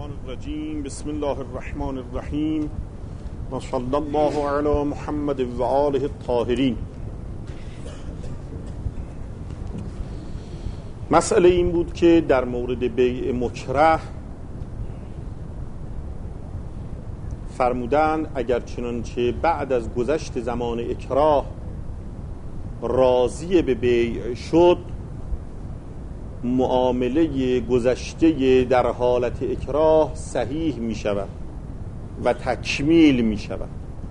الشیطان الرجیم. بسم الله الرحمن الرحیم و صلی الله علی محمد و آله الطاهرین. مسئله این بود که در مورد بیع مکره فرمودن اگر چنانچه بعد از گذشت زمان اکراه راضی به بیع شد، معامله گذشته در حالت اکراه صحیح می شود و تکمیل می شود.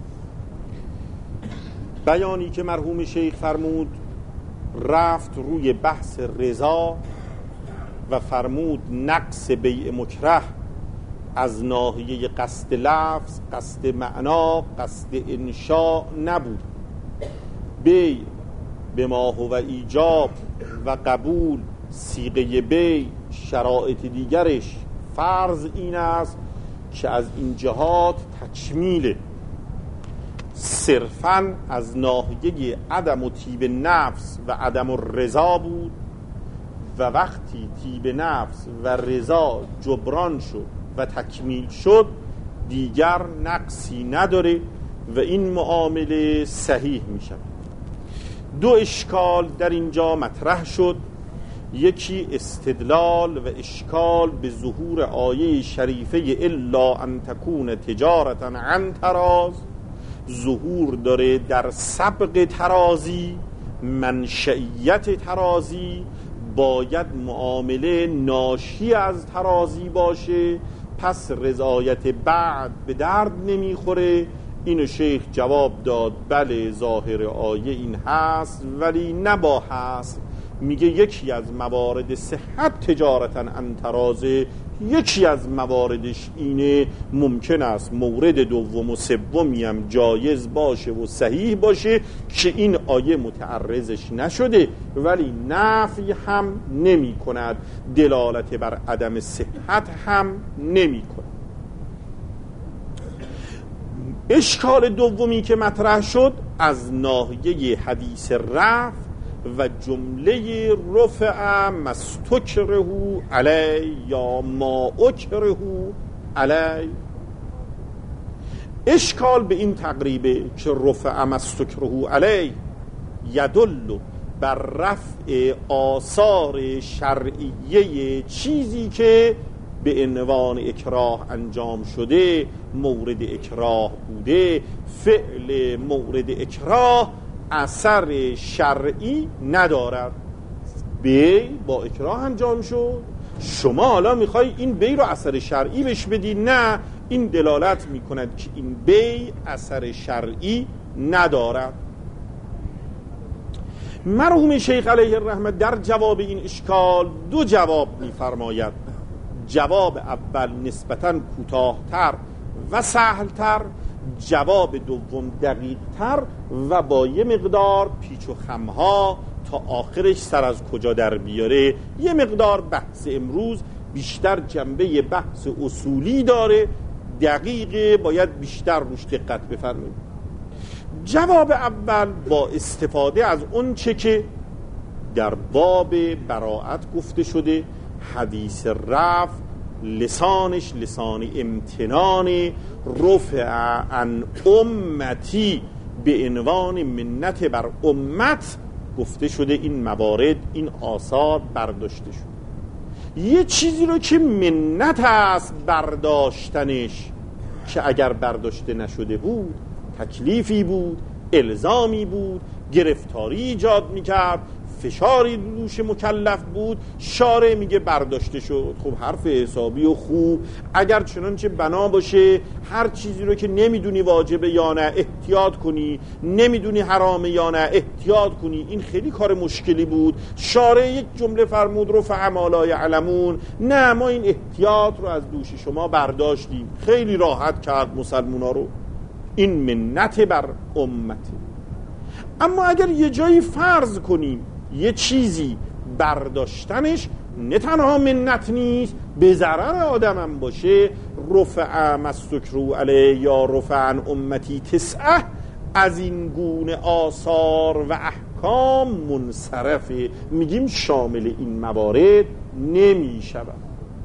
بیانی که مرحوم شیخ فرمود رفت روی بحث رضا و فرمود نقص بیع مکره از ناحیه قصد لفظ، قصد معنا، قصد انشاء نبود. بیع به ما هو ایجاب و قبول، صیغه بیع، شرایط دیگرش، فرض این است که از این جهات تکمیله، صرفاً از ناحیه عدم و طیب نفس و عدم الرضا بود و وقتی طیب نفس و رضا جبران شد و تکمیل شد دیگر نقصی نداره و این معامله صحیح می شود. دو اشکال در اینجا مطرح شد، یکی استدلال و اشکال به ظهور آیه شریفه الا ان تکون تجارتا عن تراض، ظهور داره در سبق ترازی، منشئیت ترازی، باید معامله ناشی از ترازی باشه، پس رضایت بعد به درد نمیخوره. اینو شیخ جواب داد بله ظاهر آیه این هست، ولی نبا هست. میگه یکی از موارد صحت تجارتا عن تراض، یکی از مواردش اینه ممکن است مورد دوم و سومی هم جایز باشه و صحیح باشه که این آیه متعرضش نشده، ولی نفی هم نمی کند، دلالت بر عدم صحت هم نمی کند. اشکال دومی که مطرح شد از ناحیه حدیث رفع و جمله رفع مستکره علی یا ما اکره علی. اشکال به این تقریبه که رفع مستکره علی یدل بر رفع آثار شرعیه چیزی که به عنوان اکراه انجام شده، مورد اکراه بوده. فعل مورد اکراه اثر شرعی ندارد، بیع با اکراه انجام شد، شما حالا میخوای این بیع رو اثر شرعی بهش بدی؟ نه، این دلالت میکند که این بیع اثر شرعی ندارد. مرحوم شیخ علیه الرحمه در جواب این اشکال دو جواب میفرماید. جواب اول نسبتاً کوتاه‌تر و سهل‌تر، جواب دوم دقیق‌تر و با یه مقدار پیچ و خم‌ها تا آخرش سر از کجا در بیاره. یه مقدار بحث امروز بیشتر جنبه بحث اصولی داره، دقیقه، باید بیشتر روش دقت بفرمایید. جواب اول با استفاده از اون چه که در باب براءت گفته شده، حدیث رفع لسانش لسان امتنان، رفع عن امتی به عنوان منت بر امت گفته شده، این موارد، این آثار برداشته شد. یه چیزی رو که منت است برداشتنش، که اگر برداشته نشده بود تکلیفی بود، الزامی بود، گرفتاری ایجاد میکرد، فشاری دوش مکلف بود، شارع میگه برداشته شد. خب حرف حسابی و خوب، اگر چنانچه بنا باشه هر چیزی رو که نمیدونی واجبه یا نه احتیاط کنی، نمیدونی حرامه یا نه احتیاط کنی، این خیلی کار مشکلی بود. شارع یک جمله فرمود رفع ما لا یعلمون، نه ما این احتیاط رو از دوش شما برداشتیم، خیلی راحت کرد مسلمونا رو. این منت بر امته. اما اگر یه جایی فرض کنیم یه چیزی برداشتنش نه تنها منت نیست، به ضرر آدم هم باشه، رفع مستکرو علی یا رفع عن امتی تسعه، از این گونه آثار و احکام منصرفه، میگیم شامل این موارد نمی شود.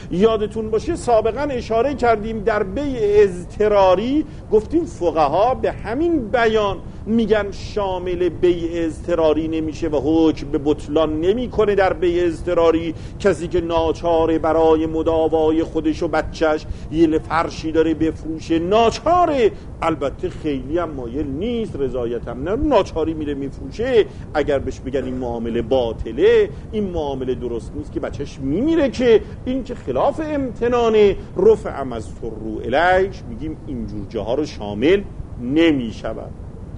یادتون باشه سابقا اشاره کردیم در بیع اضطراری گفتیم فقها به همین بیان میگن شامل بیع اضطراری نمیشه و حکم به بطلان نمیکنه در بیع اضطراری کسی که ناچاره برای مداوای خودش و بچهش یه فرشی داره بفروشه، ناچاره، البته خیلی هم مایل نیست، رضایت هم نه، ناچاری میره میفروشه. اگر بهش بگن این معامله باطله، این معامله درست نیست، که بچهش میمیره، که این که خلاف امتنانه، رفع از رو الیش، میگیم اینجور جاها رو شامل نمیشود.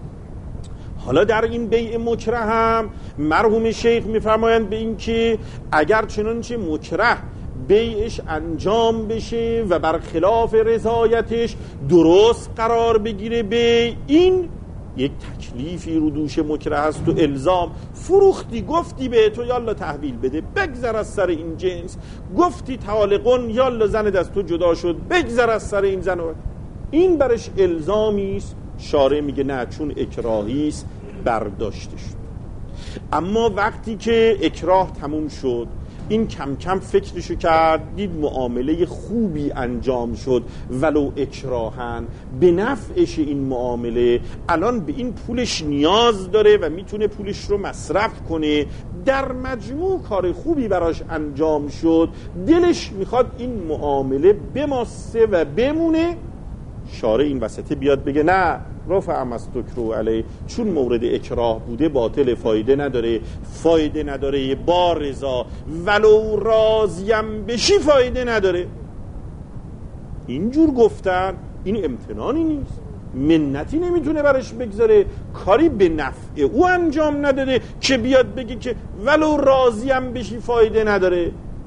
حالا در این بیع مکره هم مرحوم شیخ میفرمایند به این که اگر چنانچه مکره بیعش انجام بشه و برخلاف رضایتش درست قرار بگیره بیع، این یک تکلیفی رو دوش مکره هست و الزام. فروختی، گفتی به تو یالا تحویل بده، بگذر از سر این جنس، گفتی طالقون، یالا زن از تو جدا شد، بگذر از سر این زن، این برش الزامی است. شارع میگه نه، چون اکراهی است برداشته شد. اما وقتی که اکراه تموم شد، این کم کم فکرشو کرد، دید معامله خوبی انجام شد ولو اکراهن، به نفعش این معامله، الان به این پولش نیاز داره و میتونه پولش رو مصرف کنه، در مجموع کار خوبی براش انجام شد، دلش میخواد این معامله بماسه و بمونه. شارع این وسطه بیاد بگه نه، رفع مستکرو علی، چون مورد اکراه بوده باطل، فایده نداره، با رضا ولو راضیم بشی فایده نداره. اینجور گفتن این امتنانی نیست، منتی نمیتونه برش بگذاره، کاری به نفع او انجام نداده که بیاد بگه که ولو راضیم بشی فایده نداره.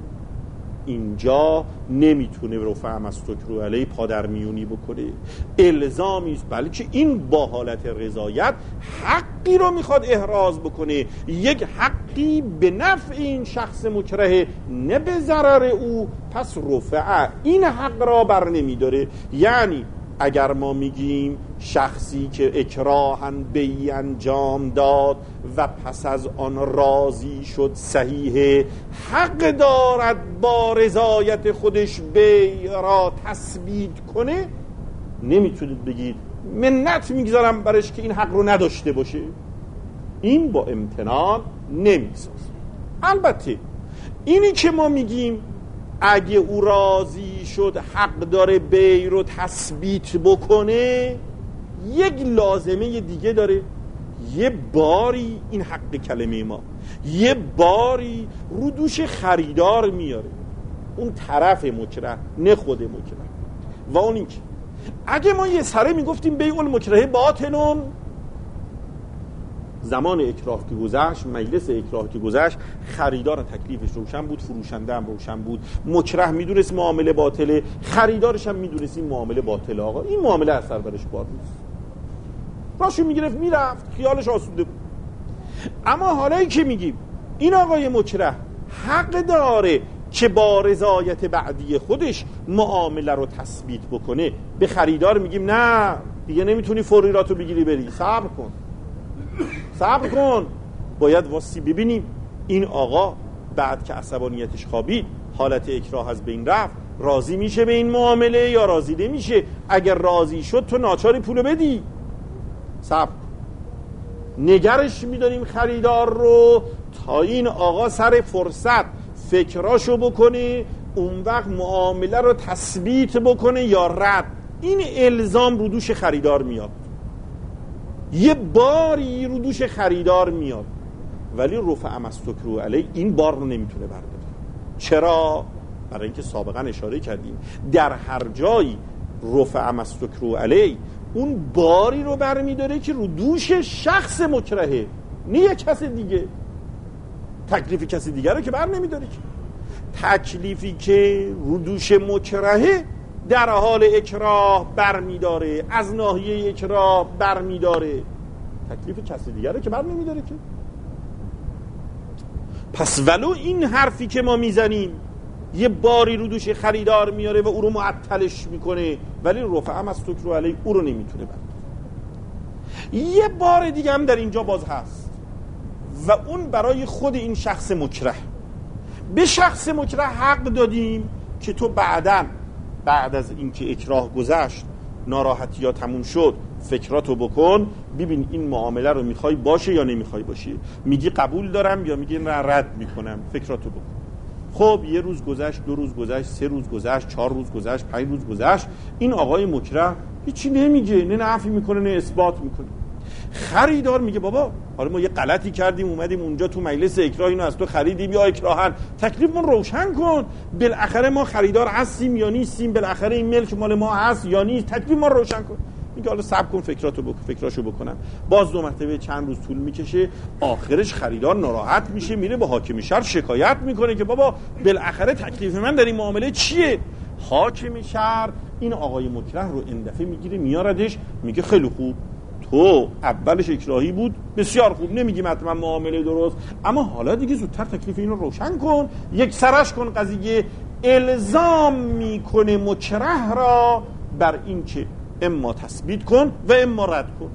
اینجا نمیتونه رفع مستکرو علی پادرمیونی بکنه، الزامی است، بلکه این با حالت رضایت حقی رو میخواد احراز بکنه، یک حقی به نفع این شخص مکره، نه به ضرر او، پس رفع این حق را بر نمیداره. یعنی اگر ما میگیم شخصی که اکراهن بیع انجام داد و پس از آن راضی شد صحیحه، حق دارد با رضایت خودش بیع را تثبیت کنه، نمیتونید بگید منت میگذارم برش که این حق رو نداشته باشه. این با امتنان نمیسازه. البته اینی که ما میگیم اگه او راضی شد حق داره بیع رو تثبیت بکنه، یک لازمه دیگه داره. یه باری این حق کلمه ما یه باری رو دوش خریدار میاره، اون طرف مکره، نه خود مکره. و اون این که اگه ما یه سره میگفتیم بیع المکره باطلون، زمان اکراه که گذشت، مجلس اکراه که گذشت، خریدار تکلیفش روشن بود، فروشنده هم روشن بود، مکره میدونست معامله باطله، خریدارش هم میدونست این معامله باطله، آقا این معامله اثر برش بار نیست، راشو میگرفت میرفت، خیالش آسوده بود. اما حالا که میگیم این آقای مکره حق داره که با رضایت بعدی خودش معامله رو تثبیت بکنه، به خریدار میگیم نه دیگه نمیتونی فوری راتو بگیری بری، صبر کن، باید واسی ببینیم این آقا بعد که عصبانیتش خوابید، حالت اکراه از بین رفت، راضی میشه به این معامله یا راضی نمیشه. اگر راضی شد تو ناچاری پولو بدی، صبر نگرش میداریم خریدار رو تا این آقا سر فرصت فکراشو بکنه، اون وقت معامله رو تثبیت بکنه یا رد. این الزام رو دوش خریدار میاد، یه باری رو دوش خریدار میاد، ولی رفع مستکرو علی این بار رو نمیتونه برداره. چرا؟ برای اینکه سابقا اشاره کردیم در هر جایی رفع مستکرو علی اون باری رو برمیداره که رو دوش شخص مکرهه، نه یک کس دیگه. تکلیف کسی دیگه رو که بر نمیداره، که تکلیفی که رو دوش مکرهه در حال اکراه برمیداره، از ناحیه اکراه برمیداره، تکلیف کسی دیگه رو که بر نمیداره که. پس ولو این حرفی که ما میزنیم یه باری رو دوش خریدار میاره و او رو معطلش میکنه، ولی رفع مستکرو علی او رو نمیتونه برداره. یه بار دیگه هم در اینجا باز هست و اون برای خود این شخص مکره. به شخص مکره حق دادیم که تو بعد از اینکه اکراه گذشت، ناراحتی ها تموم شد، فکراتو بکن، ببین این معامله رو میخوای باشه یا نمیخوای باشه، میگی قبول دارم یا میگی رد میکنم، فکراتو بکن. خب یه روز گذشت، 2 روز گذشت، 3 روز گذشت، 4 روز گذشت، 5 روز گذشت، این آقای مکره هیچی نمیگه، نه نفی میکنه نه اثبات میکنه. خریدار میگه بابا حالا ما یه غلطی کردیم، اومدیم اونجا تو مجلس اکراه اینو از تو خریدیم یا اکراهن، تکلیفمون روشن کن، بالاخره ما خریدار هستیم یا نیستیم، بالاخره این ملک مال ما هست یا نیست، تکلیف ما روشن کن. میگه حالا صبر کن فکراشو بکنم. باز 2 مرتبه چند روز طول میکشه، آخرش خریدار ناراحت میشه، میره به حاکم شهر شکایت میکنه که بابا بالاخره تکلیف من در این معامله چیه. حاکم شهر این آقای مکره رو اندفعه میگیره میاردش، میگه خیلی خوب، تو اولش اکراهی بود، بسیار خوب، نمیگیم حتما معامله درست، اما حالا دیگه زودتر تکلیف اینو روشن کن، یک سرش کن قضیه. الزام میکنه مکره را بر این که اما تثبیت کن و اما رد کن.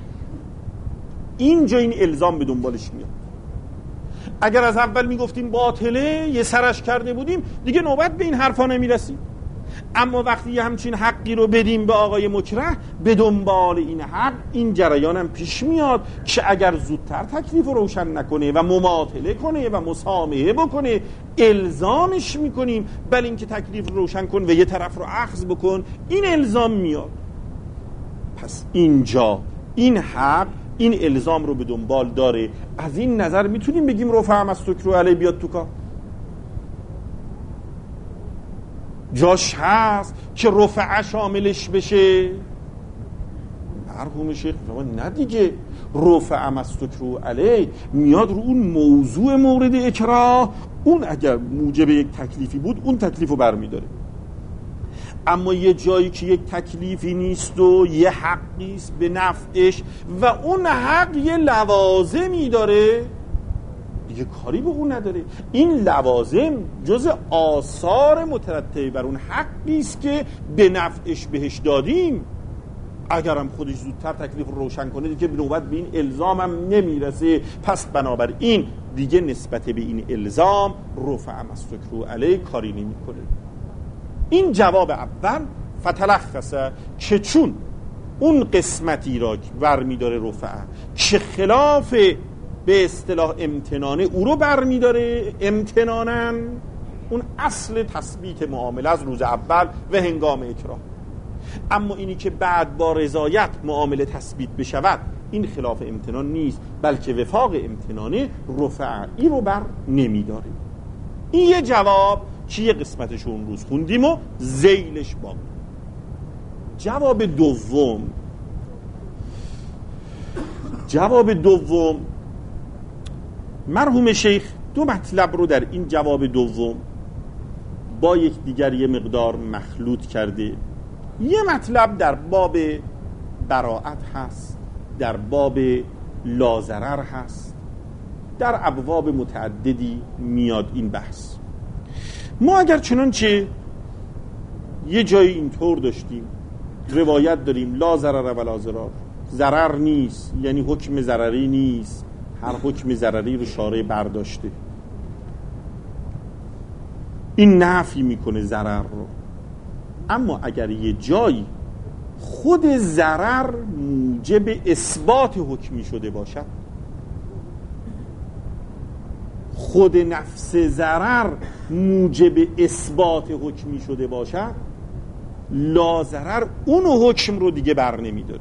اینجا این الزام به دنبالش میاد. اگر از اول میگفتیم باطله، یه سرش کرده بودیم، دیگه نوبت به این حرفا نمیرسیم. اما وقتی یه همچین حقی رو بدیم به آقای مکره، به دنبال این حق این جریانم پیش میاد که اگر زودتر تکلیف رو روشن نکنه و مماطله کنه و مسامحه بکنه، الزامش میکنیم بل اینکه تکلیف رو روشن کن و یه طرف رو اخذ بکن، این الزام میاد. پس اینجا این حق این الزام رو به دنبال داره. از این نظر میتونیم بگیم رفع مستکرو علیه بیاد تو کار. جاش هست که رفع شاملش بشه. مرحوم شیخ نه دیگه، رفع مستکرو علیه میاد رو اون موضوع مورد اکراه، اون اگر موجب یک تکلیفی بود اون تکلیفو برمیداره. اما یه جایی که یک تکلیفی نیست و یه حقیست به نفعش و اون حق یه لوازمی داره، دیگه کاری به اون نداره. این لوازم جز آثار مترتبه بر اون حقیست که به نفعش بهش دادیم. اگرم خودش زودتر تکلیف رو روشن کنه دیگه به نوبت به این الزامم نمیرسه. پس بنابراین دیگه نسبت به این الزام رفع مستکرو علیه کاری نمیکنه. این جواب اول فتلخصه که چون اون قسمتی را برمی داره رفع که خلاف به اصطلاح امتنانه او رو برمی داره امتنانن، اون اصل تثبیت معامله از روز اول و هنگام اکراه. اما اینی که بعد با رضایت معامله تثبیت بشود این خلاف امتنان نیست، بلکه وفاق امتنانه رفعی رو بر نمی داره. این یه جواب که یه قسمتش اون روز خوندیم و ذیلش باقی. جواب دوم مرحوم شیخ 2 مطلب رو در این جواب دوم با یک دیگر یه مقدار مخلوط کرده. یه مطلب در باب براءت هست، در باب لازرر هست، در ابواب متعددی میاد این بحث. ما اگر چنانچه یه جایی اینطور داشتیم، روایت داریم لا ضرر ولا ضرار، ضرر نیست یعنی حکم ضرری نیست، هر حکم ضرری رو شارع برداشته، این نفی میکنه ضرر رو. اما اگر یه جایی خود ضرر موجب اثبات حکمی شده باشد، خود نفس ضرر موجب اثبات حکمی شده باشد، لا ضرر اون حکم رو دیگه بر نمیداره.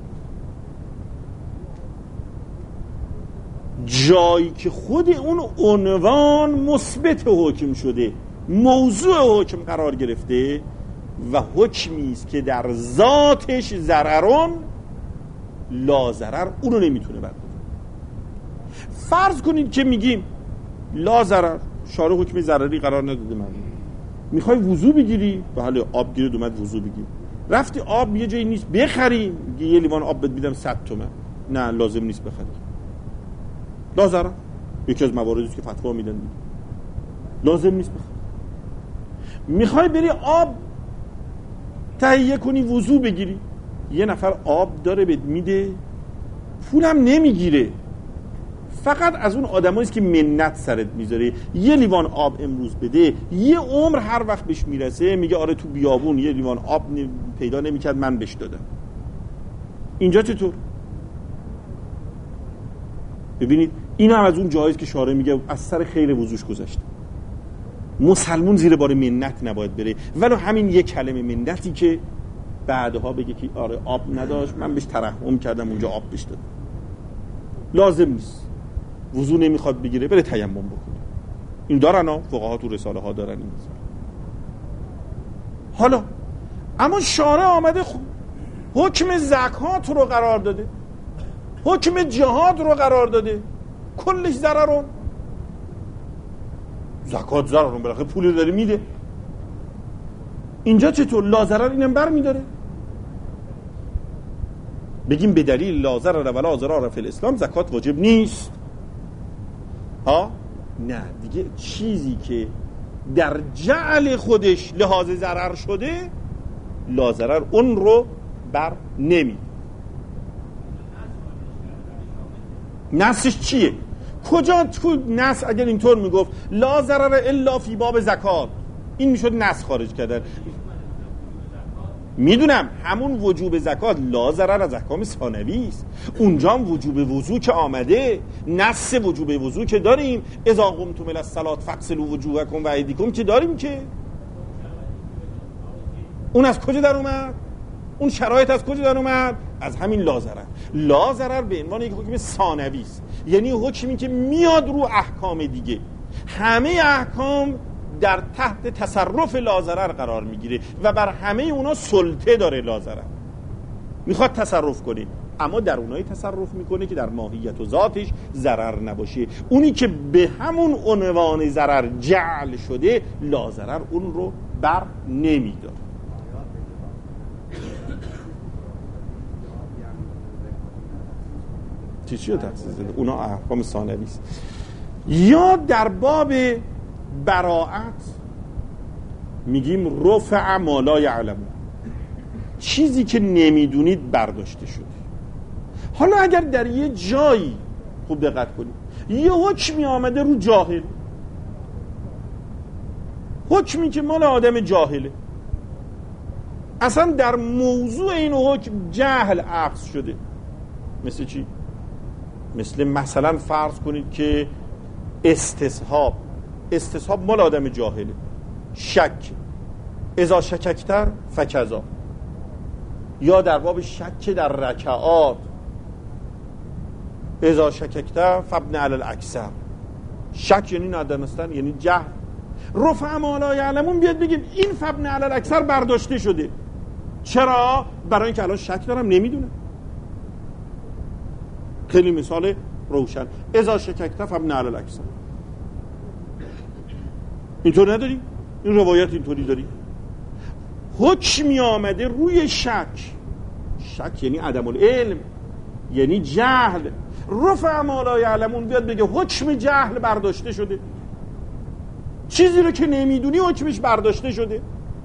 جایی که خود اون عنوان مثبت حکم شده، موضوع حکم قرار گرفته و حکمی است که در ذاتش ضررون، لا ضرر اونو نمیتونه برداره. فرض کنید که میگیم لا ضرر، شارع حکم ضرری قرار نداده، من میخوای وضو بگیری، بله آب گیرد اومد وضو بگیر، رفتی آب یه جایی نیست بخری، یه لیوان آب بهت میدم 100 تومن، نه لازم نیست بخری، لا ضرر. یکی از مواردی است که فتوا میدن دیگه. لازم نیست بخری. میخوای بری آب تهیه کنی وضو بگیری، یه نفر آب داره بهت میده، پولم نمیگیره، فقط از اون آدماییست که منت سرت میذاره. یه لیوان آب امروز بده، یه عمر هر وقت بهش میرسه میگه آره تو بیابون یه لیوان آب پیدا نمیکرد من بهش دادم. اینجا چطور؟ ببینید این هم از اون جاییست که شارع میگه از سر خیر وضوش گذشته. مسلمون زیر بار منت نباید بره، ولو همین یک کلمه منتی که بعدها بگه که آره آب نداشت من بهش ترحم کردم اونجا آب بهش دادم. لازم نیست. وضو نمیخواد بگیره بره تیمم بکنه. این دارن ها، فقها تو رساله ها دارن این مثال. حالا اما شارع آمده حکم زکات رو قرار داده، حکم جهاد رو قرار داده، کلش ضررون. زکات ضررون، بالاخره پولی داره میده. اینجا چطور لا ضرر اینم بر میداره؟ بگیم به دلیل لا ضرر ولا ضرار فی الاسلام زکات واجب نیست ها؟ نه دیگه چیزی که در جعل خودش لحاظ ضرر شده لا ضرر اون رو بر نمی. نصش چیه؟ کجا تو نص اگر اینطور میگفت لا ضرر الا فی باب زکات این میشد نص خارج کردن. میدونم همون وجوب زکات لا ضرر از احکام ثانوی است. اونجا هم وجوب وضو که آمده، نص وجوب وضو که داریم، اذا قمتم الی الصلاة فاغسلوا وجوهکم و ایدیکم که داریم. که اون از کجا در اومد؟ اون شرایط از کجا در اومد؟ از همین لا ضرر. لا ضرر به عنوان یک حکم ثانوی است، یعنی حکمی که میاد رو احکام دیگه. همه احکام در تحت تصرف لا ضرر قرار میگیره و بر همه اونا سلطه داره لا ضرر. میخواد تصرف کنه اما در اونایی تصرف میکنه که در ماهیت و ذاتش ضرر نباشه. اونی که به همون عنوان ضرر جعل شده لا ضرر اون رو بر نمیداره. چی رو تخصیص داده؟ اونا احکام ثانوی است. یا در باب براءت میگیم رفع ما لا یعلمون، چیزی که نمیدونید برداشته شده. حالا اگر در یه جایی خوب دقت کنید یه حکمی آمده رو جاهل، حکمی که مال آدم جاهله، اصلا در موضوع این حکم جهل اخذ شده. مثل چی؟ مثلا فرض کنید که استصحاب مال آدم جاهله، شک اذا شککتر فکذا، یا در باب شک در رکعات اذا شککتر فابن علی الاکثر. شک یعنی ندانستن، یعنی جهل. رفع ما لا یعلمون بیاد بگیم این فابن علی الاکثر برداشته شده. چرا؟ برای اینکه الان شک دارم نمیدونم. خیلی مثال روشن، اذا شککتر فابن علی الاکثر. اینطور نداری؟ این روایت اینطوری داری؟ حکمی آمده روی شک یعنی عدم العلم، یعنی جهل. رفع ما لا یعلمون بیاد بگه حکم جهل برداشته شده، چیزی رو که نمیدونی حکمش برداشته شده.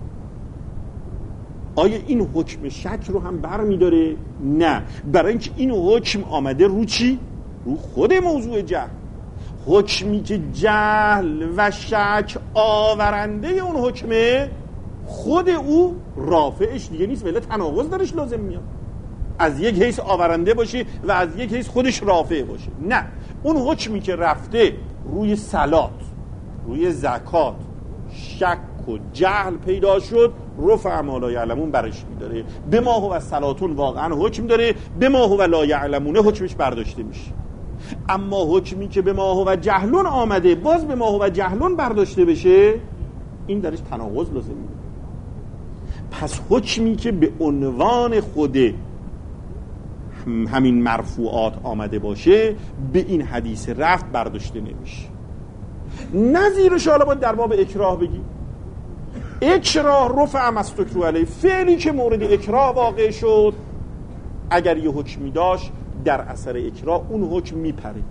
آیا این حکم شک رو هم برمیداره؟ نه، برای اینکه این حکم آمده رو چی؟ رو خود موضوع جهل. حکمی که جهل و شک آورنده اون حکمه، خود او رافعش دیگه نیست، ولی تناقض درش لازم میاد. از یک حیث آورنده باشه و از یک حیث خودش رافع باشه. نه، اون حکمی که رفته روی صلات، روی زکات، شک و جهل پیدا شد، رفع ما لا یعلمون برش میداره. به ما هو صلاتون واقعا حکم داره، به ما هو لا یعلمونه حکمش برداشته میشه. اما حکمی که به ما هو جهلون آمده باز به ما هو جهلون برداشته بشه، این درش تناقض لازم میده. پس حکمی که به عنوان خود همین مرفوعات آمده باشه به این حدیث رفت برداشته نمیشه. نظیرش حالا باید در باب اکراه بگیم. اکراه رفع مستکرو علیه، فعلی که مورد اکراه واقع شد اگر یه حکمی داشت در اثر اکراه اون حکم میپره.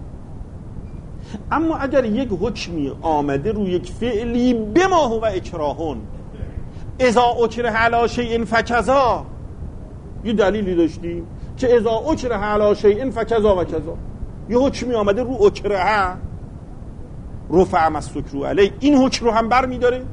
اما اگر یک حکمی آمده روی یک فعلی به ما هو اکراهون اذا اکره علی شیء فکذا، یه دلیلی داشتیم که اذا اکره علی شیء فکذا و کذا، یه حکمی آمده رو اکره رفع مسکرو علیه، این حکم رو هم بر میداره.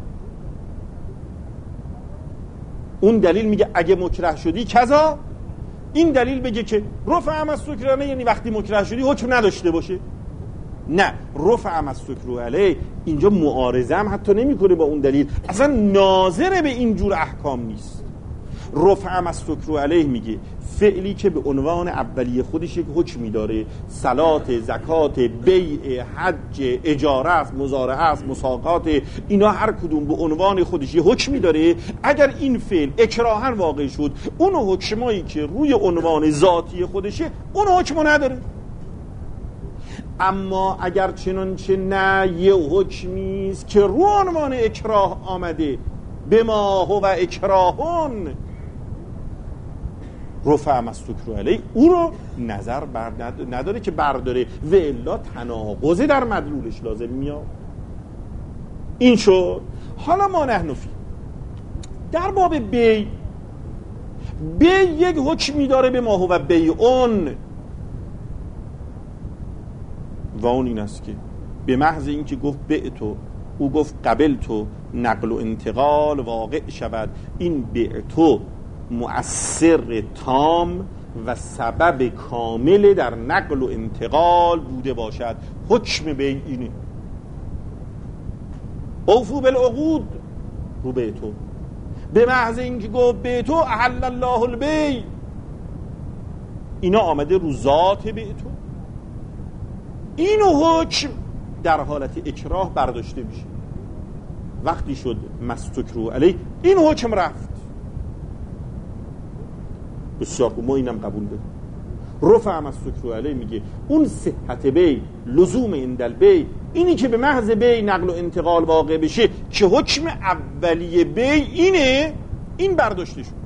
اون دلیل میگه اگه مکره شدی کذا، این دلیل بگه که رفع مسکرو علیه یعنی وقتی مکره شدی حکم نداشته باشه. نه، رفع مسکرو علیه اینجا معارضه هم حتی نمیکنه با اون دلیل، اصلا ناظر به این جور احکام نیست. رفع مسکرو علیه میگه فعلی که به عنوان اولیه خودش یک حکمی داره، صلات، زکات، بیع، حج، اجاره است، مزارعه است، مساقات، اینا هر کدوم به عنوان خودش یه حکمی داره. اگر این فعل اکراهن واقع شد، اون حکمایی که روی عنوان ذاتی خودشه اون حکمو نداره. اما اگر چنانچه نه یه حکمی است که رو عنوان اکراه آمده، به ما هو اکراهون رفع مسکرو علیه، او رو نظر بر نداره که برداره و الا تناقض در مدلولش لازم میاد. این شد. حالا ما نحن فی در باب بی یک حکمی داره به ما هو بیعون، و اون این است که به محض این که گفت بعتو، او گفت قبلتو، نقل و انتقال واقع شود، این بعتو مؤثر تام و سبب کامل در نقل و انتقال بوده باشد. حکم بیع اینه، اوفو بالعقود رو بعتو. به محض این که گفت بعتو احل الله البیع، اینا آمده رو ذات بعتو. اینو حکم در حالت اکراه برداشته میشه. وقتی شد مستکرو علیه، این حکم رفت. بسیار ما اینم قبول داریم. رفع مستکرو علیه میگه اون صحت بی، لزوم اندل بی، اینی که به محض بی نقل و انتقال واقع بشه که حکم اولیه بی اینه، این برداشته شد.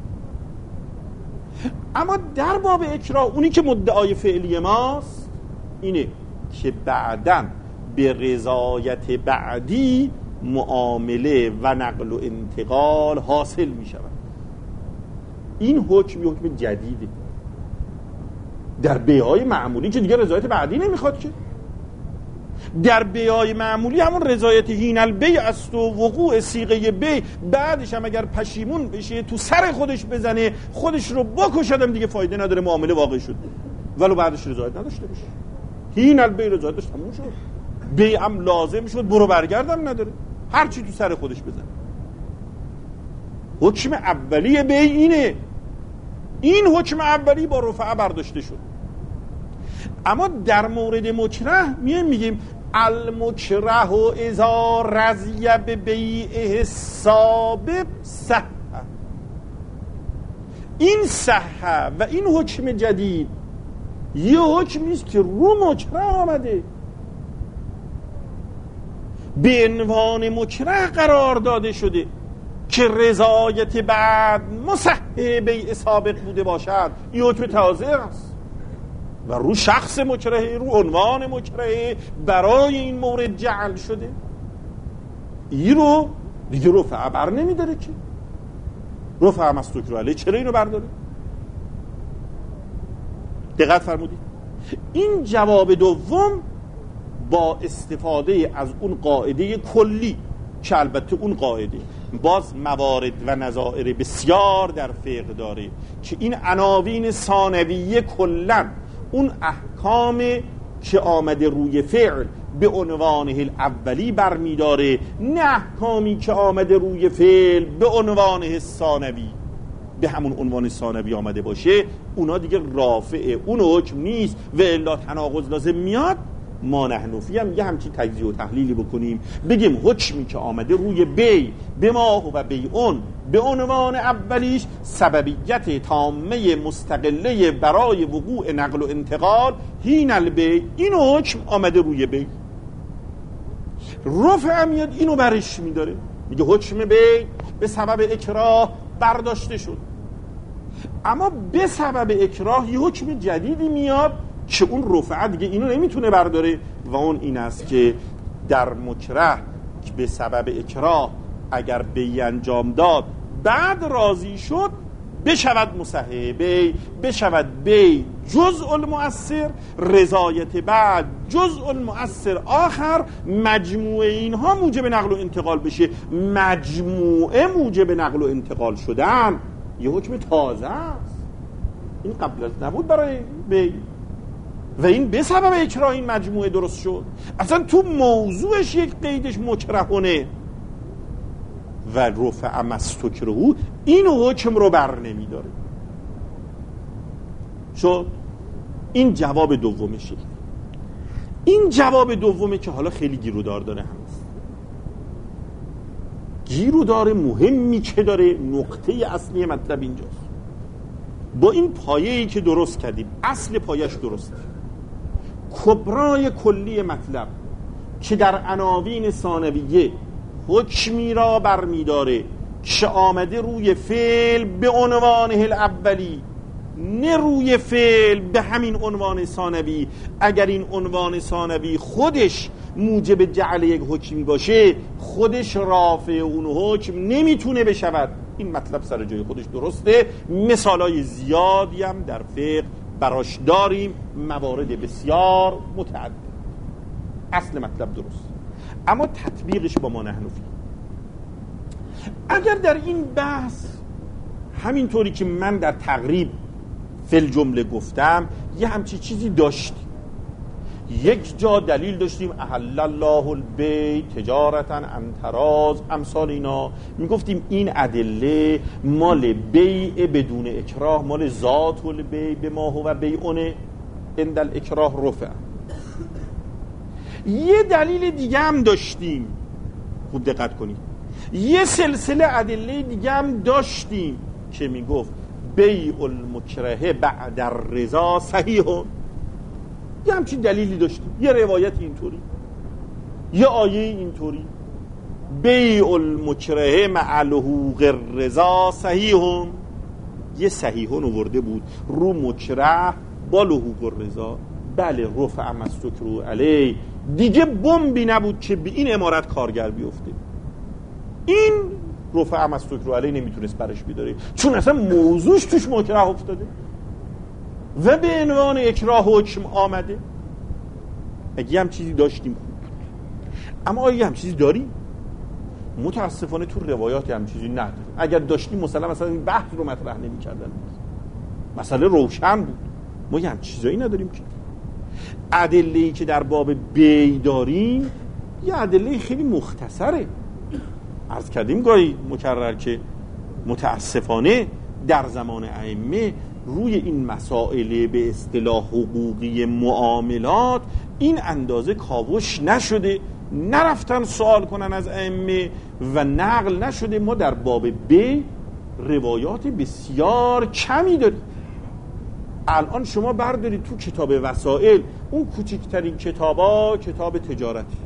اما در باب اکراه اونی که مدعای فعلی ماست اینه که بعداً به رضایت بعدی معامله و نقل و انتقال حاصل می شود. این حکم یه حکم جدیده در بیعای معمولی که دیگه رضایت بعدی نمیخواد. که در بیعای معمولی همون رضایت هین البیع است و وقوع صیغه بیع، بعدش هم اگر پشیمون بشه تو سر خودش بزنه خودش رو بکشدم دیگه فایده نداره، معامله واقع شد، ولو بعدش رضایت نداشته باشه. هین البیع رضایت داشت تموم شد، بیع هم لازم شد، برو برگردم نداره، هر چی تو سر خودش بزنه. حکم اولی بیع اینه. این حکم اولی با رفعه برداشته شد. اما در مورد مکره میگیم المکره و اذا رضی ببیعه سابق صح. این صح و این حکم جدید یه حکم نیست که رو مکره آمده، به عنوان مکره قرار داده شده که رضایت بعد مصح بیع سابق بوده باشد. این حکم تازه است و رو شخص مکره، رو عنوان مکره برای این مورد جعل شده. این رو دیگه رفعه بر نمیداره. که رفعه مستکرو علیه چرا اینو برداره؟ دقت فرمودید. این جواب دوم با استفاده از اون قاعده کلی که البته اون قاعده باز موارد و نظائر بسیار در فقه داره که این عناوین ثانویه کلن اون احکام که آمده روی فعل به عنوان اولی برمیداره، نه احکامی که آمده روی فعل به عنوان ثانوی به همون عنوان ثانوی آمده باشه، اونا دیگه رافع اون حکم نیست و الا تناقض لازم میاد. ما نحنفی هم یه همچین تجزیه و تحلیلی بکنیم، بگیم حکمی که آمده روی بی به ما و بیعون به عنوان اولیش سببیت تامه مستقله برای وقوع نقل و انتقال هین البی، این حکم آمده روی بی. رفع میاد اینو برش میداره، میگه حکم بی به سبب اکراه برداشته شد. اما به سبب اکراه یه حکم جدیدی میاد که اون رفعه دیگه اینو نمیتونه برداره و اون این است که در مکره به سبب اکراه اگر بیع انجام داد بعد راضی شد، بشود مصحح بی، بشود بی جزء المؤثر، رضایت بعد جزء المؤثر آخر، مجموعه اینها موجب نقل و انتقال بشه. مجموعه موجب نقل و انتقال شدن یه حکم تازه است، این قبل از نبود برای بی و این به سبب اکراه این مجموعه درست شد. اصلا تو موضوعش یک قیدش مکرهونه و رفع مستکرهو این حکم رو بر نمی داره. شد این جواب دومشه. این جواب دومه که حالا خیلی گیرودار داره، هست گیرودار مهمی که داره. نقطه اصلی مطلب اینجاست. با این پایه‌ای که درست کردیم، اصل پایش درسته، کبرای کلی مطلب که در عناوین ثانویه حکمی را برمی‌داره که آمده روی فعل به عنوان الاولی، نه روی فعل به همین عنوان ثانوی. اگر این عنوان ثانوی خودش موجب جعل یک حکمی باشه، خودش رافع اون حکم نمیتونه بشود. این مطلب سر جای خودش درسته. مثالای زیادی هم در فقه براش داریم، موارد بسیار متعدد. اصل مطلب درست، اما تطبیقش با ما نحنفی. اگر در این بحث همینطوری که من در تقریب فل جمله گفتم یه همچی چیزی داشتیم، یک جا دلیل داشتیم احل الله البیع تجارتا عن تراض، امثال اینا، میگفتیم این ادله مال بیع بدون اکراه، مال ذات البیع به ما هو بیعون عند الاکراه رفع. یه دلیل دیگه هم داشتیم، خوب دقت کنید، یه سلسله ادله دیگه هم داشتیم که میگفت بیع المکره بعد الرضا صحیح. یه همچین دلیلی داشتیم، یه روایت اینطوری، یه آیه اینطوری، بیع المکره مع الحقوق الرضا صحیح. یه صحیحون آورده بود رو مکره با لحوق الرضا. بله، رفع مستکره علیه، دیگه بمبی نبود که به این امارت کارگر بیفته. این رفع مستکره علیه نمیتونست برش بیداره، چون اصلا موضوعش توش مکره افتاده و به عنوان اکراه حکم آمده. اگه هم چیزی داشتیم خوب، اما آیا هم چیزی داریم؟ متاسفانه تو روایات هم چیزی نداریم. اگر داشتیم مثلا این بحث رو مطرح نمی کردن، مسئله روشن بود. ما هم چیزایی نداریم که ادله‌ای که در باب بیع داریم یه ادله خیلی مختصره. عرض کردیم گاهی مکرر که متاسفانه در زمان ائمه روی این مسائل به اصطلاح حقوقی معاملات این اندازه کاوش نشده، نرفتن سوال کنن از ائمه و نقل نشده. ما در باب بیع روایات بسیار کمی داریم. الان شما بردارید تو کتاب وسائل، اون کوچکترین کتابا کتاب تجارتی،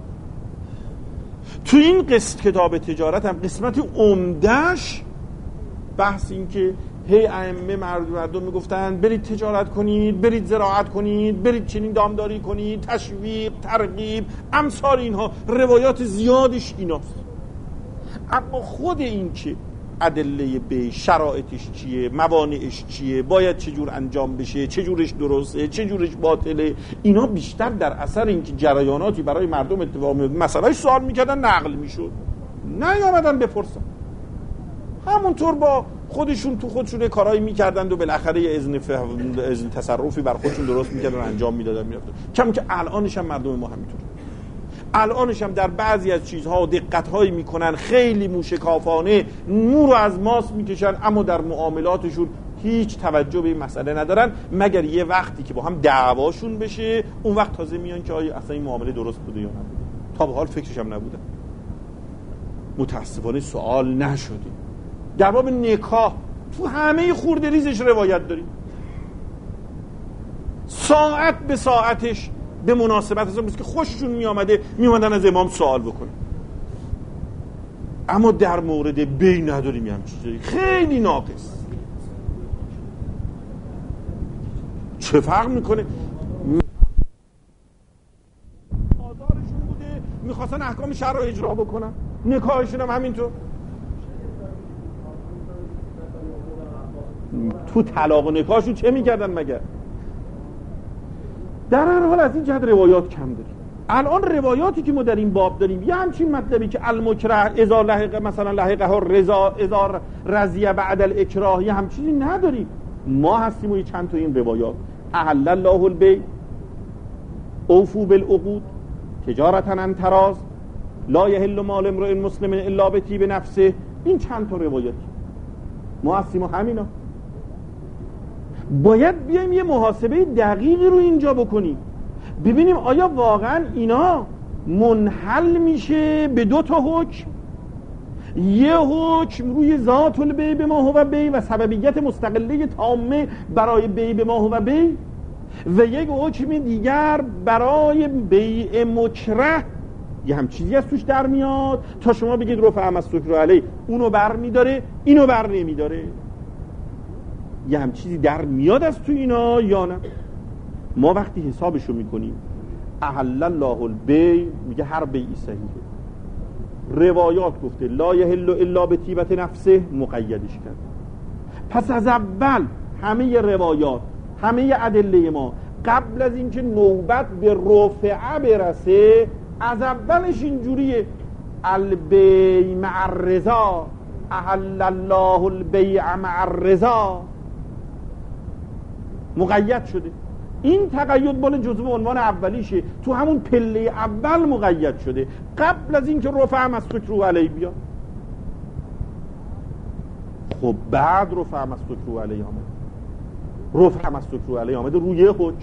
تو این کتاب تجارت هم قسمت عمده‌اش بحث این که هی ائمه مردم میگفتن برید تجارت کنید، برید زراعت کنید، برید چنین دامداری کنید، تشویق، ترغیب، امثال اینها. روایات زیادش ایناست. اما خود این که ادله به شرایطش چیه، موانعش چیه، باید چجور انجام بشه، چجورش درسته، چجورش باطله، اینا بیشتر در اثر اینکه جریاناتی برای مردم اتفاق میفته مسئلهش سوال میکردن، نقل میشد، نیامدن بپرسن. همونطور با خودشون تو خودشون کارایی میکردند و بالاخره یه اذن تصرفی بر خودشون درست میکردن، انجام میدادن، میرفتن. کم که الانش هم مردم ما همینطور، الانش هم در بعضی از چیزها دقت‌هایی میکنن، خیلی موشکافانه مو رو از ماس میکشن، اما در معاملاتشون هیچ توجه به این مسئله ندارن، مگر یه وقتی که با هم دعواشون بشه، اون وقت تازه میان که آیا اصلا این معامله درست بوده یا نبوده. تا به حال فکرش هم نبودن. متاسفانه سوال نشده. در باب نکاح تو همه خورده ریزش روایت داریم، ساعت به ساعتش به مناسبت از اون که خوششون میامدن از امام سوال بکنن. اما در مورد بیع نداریم هم چیزی، خیلی ناقص. چه فرق میکنه؟ آزارشون بوده، میخواستن احکام شرع رو اجرا بکنن، نکاحشون هم همینطور. تو طلاق و نکاحشون چه میکردن مگر؟ در هر حال از این جهت روایات کم داریم. الان روایاتی که ما در این باب داریم یه همچین مطلبی که المکره اذا لحق مثلا لحقه رضا اذا رضی بعد الاکراه یه همچینی نداریم. ما هستیم و چند تا این روایات احل الله البیع اوفوا بالعقود تجارتا عن تراض لا یحل مال امرئ مسلم الا بطیب نفسه، این چند تا روایت ما هستیم و همینا. باید بیایم یه محاسبه دقیقی رو اینجا بکنیم ببینیم آیا واقعا اینا منحل میشه به دو تا حکم، یه حکم روی ذات البیع به ما هو بیع و سببیت مستقله تامه برای بیع به ما هو بیع و یک حکم دیگر برای بیع مکره، یه هم چیزی از توش در میاد تا شما بگید رفع مستکره علیه اونو بر میداره اینو بر نمیداره، یه هم چیزی در میاد از تو اینا یا نه. ما وقتی حسابشو میکنیم احل الله البیع میگه هر بیعی صحیحه، روایات گفته لا یحل الا بطیبت نفسه مقیدش کرد. پس از اول همه روایات همه ادله ما قبل از اینکه نوبت به رفعه برسه از اولش اینجوریه البیع مع الرضا احل الله البیع مع الرضا مقید شده. این تقید مال جزء عنوان اولیشه، تو همون پله اول مقید شده قبل از اینکه رفع مستکره علیه بیاد. خب بعد رفع مستکره علیه آمد، رفع مستکره علیه آمده روی حکم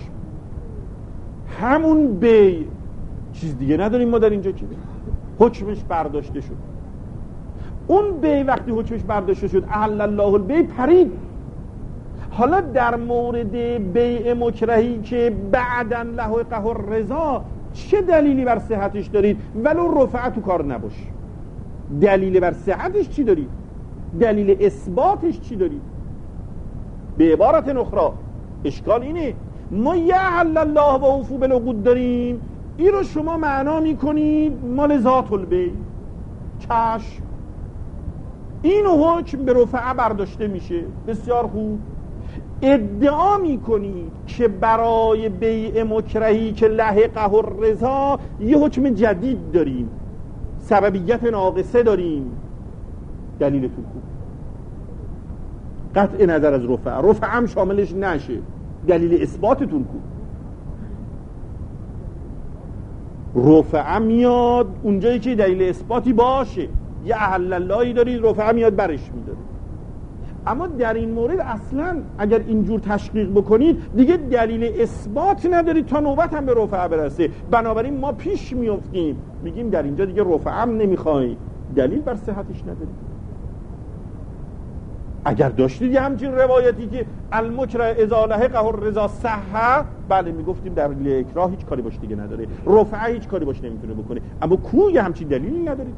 همون بیع، چیز دیگه نداریم ما در اینجا که حکمش برداشته شد. اون بیع وقتی حکمش برداشته شد احل الله البیع پرید. حالا در مورد بیع مکرهی که بعداً لحقه الرضا چه دلیلی بر صحتش دارید ولو رفعه تو کار نباش؟ دلیل بر صحتش چی دارید؟ دلیل اثباتش چی دارید؟ به عبارت اخرى اشکال اینه ما یه احل الله و اوفوا بالعقود داریم، این رو شما معنا میکنید مال ذات البیع، چشم این حکم به رفعه برداشته میشه، بسیار خوب. ادعا میکنید که برای بیع مکرهی که لحقه الرضا یه حکم جدید داریم، سببیت ناقصه داریم، دلیلتون خوب، قطع نظر از رفعه هم شاملش نشه، دلیل اثباتتون خوب. رفعه میاد اونجایی که دلیل اثباتی باشه، یه احل اللهی دارید رفعه میاد برش میداره. اما در این مورد اصلا اگر اینجور تشقیق بکنید دیگه دلیل اثبات ندارید تا نوبت هم به رفعه برسه، بنابراین ما پیش میافتیم میگیم در اینجا دیگه رفعه هم نمیخوایم، دلیل بر صحتش ندارید. اگر داشتید یه همچین روایتی که المکره اذا لحقه الرضا صح، بله میگفتیم در اکراه هیچ کاری باش دیگه نداره، رفعه هیچ کاری باش نمیتونه بکنه، اما کو یه همچین دلیلی ندارید.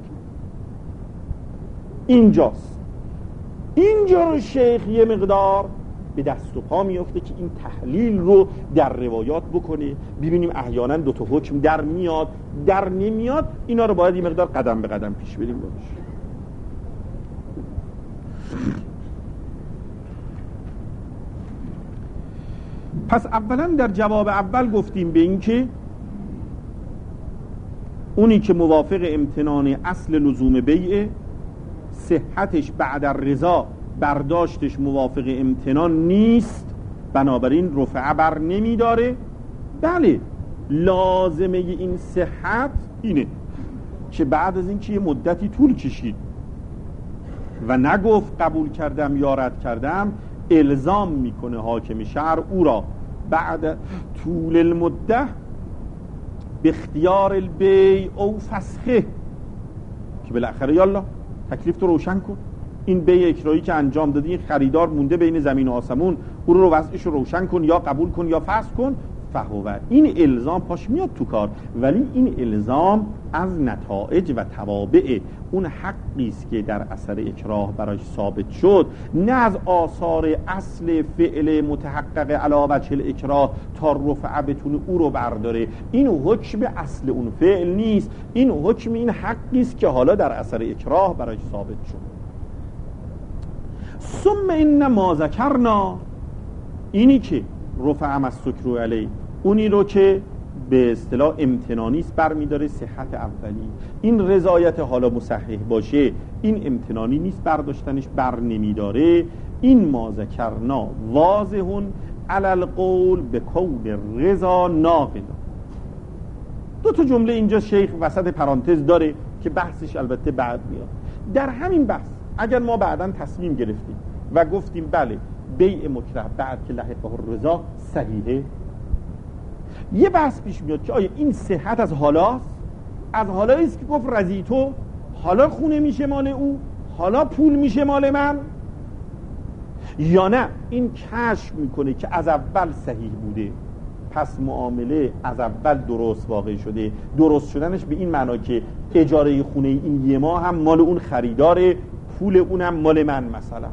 اینجاست، اینجا رو شیخ یه مقدار به دست و پا میفته که این تحلیل رو در روایات بکنه، ببینیم احیانا دو تا حکم در میاد در نمیاد، اینا رو باید یه مقدار قدم به قدم پیش بریم باش. پس اولا در جواب اول گفتیم به این که اونی که موافق امتنان اصل لزوم بیع، صحتش بعد الرضا برداشتش موافق امتنان نیست، بنابراین رفعه بر نمیداره. بله لازمه این صحت اینه که بعد از این که یه مدتی طول کشید و نگفت قبول کردم یا رد کردم، الزام میکنه حاکم شهر او را بعد طول المده به اختیار البیع او فسخه، که بالاخره یالا تکلیف تو روشن کن، این بیع اکراهی که انجام دادی، این خریدار مونده بین زمین و آسمون، او رو وضعش رو روشن کن، یا قبول کن یا فسخ کن. فهو این الزام پاش میاد تو کار، ولی این الزام از نتایج و توابع اون حقی است که در اثر اکراه برایش ثابت شد، نه از آثار اصل فعل متحقق علی وجه الاکراه تا رفعه بتونه او رو برداره. این حکم اصل اون فعل نیست، این حکم این حقی است که حالا در اثر اکراه برایش ثابت شد. ثم ان ما ذکرنا، اینی که رفع السکر علیه، اونی رو که به اصطلاح امتنانی است برمیداره صحت اولی. این رضایت حالا مصحح باشه، این امتنانی نیست برداشتنش بر نمیداره. این ما ذکرنا واضح علی القول به کون رضا ناقل. دو تا جمله اینجا شیخ وسط پرانتز داره که بحثش البته بعد میاد. در همین بحث اگر ما بعداً تصمیم گرفتیم و گفتیم بله بیع مکره بعد که لحقه الرضا صحیحه، یه بحث پیش میاد که آیا این صحت از حالاست؟ از حالایی است که گفت رضیتو، حالا خونه میشه مال او، حالا پول میشه مال من، یا نه این کشف میکنه که از اول صحیح بوده، پس معامله از اول درست واقع شده. درست شدنش به این معنا که اجاره خونه این یه ماه هم مال اون خریداره، پول اونم مال من مثلا.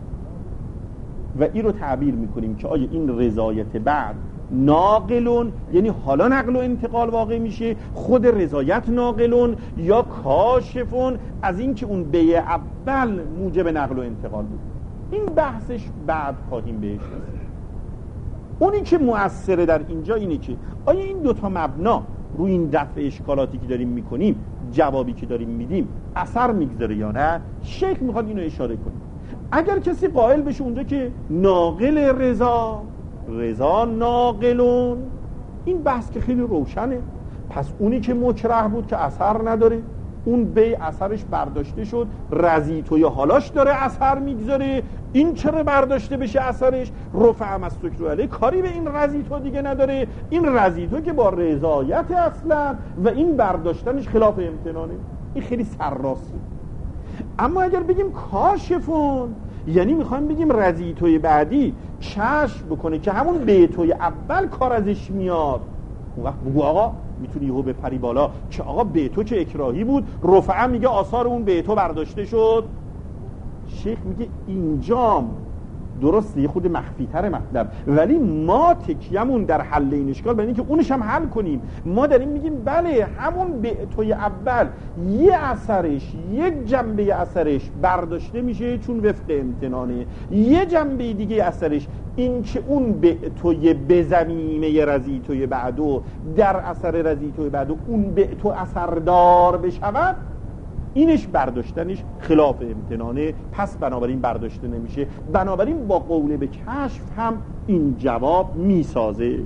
و این رو تعبیر میکنیم که آیا این رضایت بعد ناقلون، یعنی حالا نقل و انتقال واقع میشه، خود رضایت ناقلون، یا کاشفون از این که اون بیع اول موجب نقل و انتقال بود. این بحثش بعد خواهیم بهش رسید. اونی که مؤثره در اینجا اینه که آیا این دوتا مبنا روی این دفع اشکالاتی که داریم میکنیم، جوابی که داریم میدیم اثر میگذاره یا نه. شیخ میخواد اینو اشاره کنه. اگر کسی قائل بشه اونجا که ناقل رضا ناقلون، این بحث که خیلی روشنه، پس اونی که مکره بود که اثر نداره، اون بیع اثرش برداشته شد، رضیتو یا حالاش داره اثر میگذاره، این چرا برداشته بشه اثرش؟ رفع السکر علیه کاری به این رضیتو دیگه نداره. این رضیتو که با رضایت اصلا و این برداشتنش خلاف امتنانه، این خیلی سرراسته. اما اگر بگیم کاشفون، یعنی میخوایم بگیم رضیتوی بعدی کشف بکنه که همون بیتوی اول کار ازش میاد، اون وقت بگو آقا میتونی یهو بپری بالا که آقا بیتو که اکراهی بود، رفعه میگه آثار اون بیتو برداشته شد. شیخ میگه اینجام درسته یه خود مخفی تر مطلب، ولی ما تکیمون در حل این اشکال برای اینکه اونش هم حل کنیم. ما داریم میگیم بله همون بیتوی اول یه اثرش، یک جنبه اثرش برداشته میشه چون وفق امتنانه، یه جنبه دیگه اثرش این که اون بیتوی بزمینه رضیتوی بعدو در اثر رضیتوی بعدو اون بیتو اثردار بشود، اینش برداشتنش خلاف امتنانه، پس بنابراین برداشته نمیشه. بنابراین با قول به کشف هم این جواب میسازه.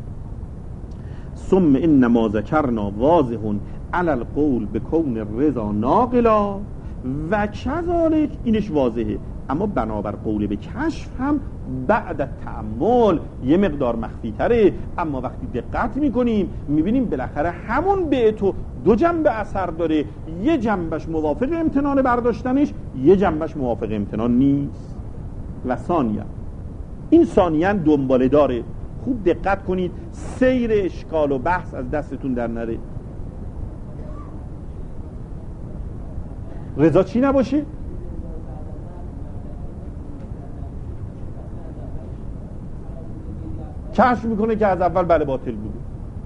ثم ان ما ذکرنا واضح علی القول بکون الرضا ناقلا و کذالک، اینش واضحه، اما بنابر قول به کشف هم بعد تأمل یه مقدار مخفی تره. اما وقتی دقت میکنیم میبینیم بالاخره همون بیتو دو جنبه اثر داره، یه جنبش موافق امتنان برداشتنش، یه جنبش موافق امتنان نیست. و ثانیا، این ثانیا دنباله داره. خوب دقت کنید سیر اشکال و بحث از دستتون در نره. رضا چی نباشه؟ کشف میکنه که از اول بله باطل بوده.